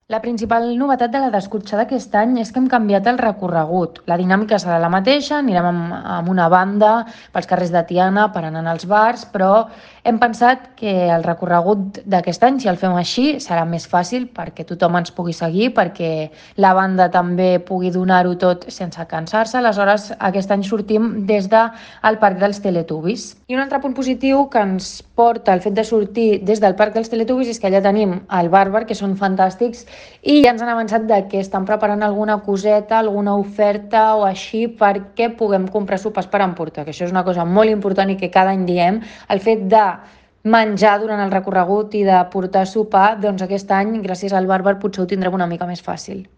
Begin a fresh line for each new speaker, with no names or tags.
La principal novetat de la descotxada aquest any és que hem canviat el recorregut. La dinàmica serà la mateixa, anirem amb una banda pels carrers de Tiana per anar als bars, però hem pensat que el recorregut d'aquest any, si el fem així, serà més fàcil perquè tothom ens pugui seguir, perquè la banda també pugui donar-ho tot sense cansar-se. Aleshores, aquest any sortim des del Parc dels Teletubbies. I un altre punt positiu que ens porta el fet de sortir des del Parc dels Teletubbies és que allà tenim el Bàrbar, que són fantàstics, i ja ens han avançat de que estan preparant alguna coseta, alguna oferta o així perquè puguem comprar sopars per emportar, que això és una cosa molt important i que cada any diem. El fet de menjar durant el recorregut i de portar sopar, doncs aquest any, gràcies al Bàrbar, potser ho tindrem una mica més fàcil.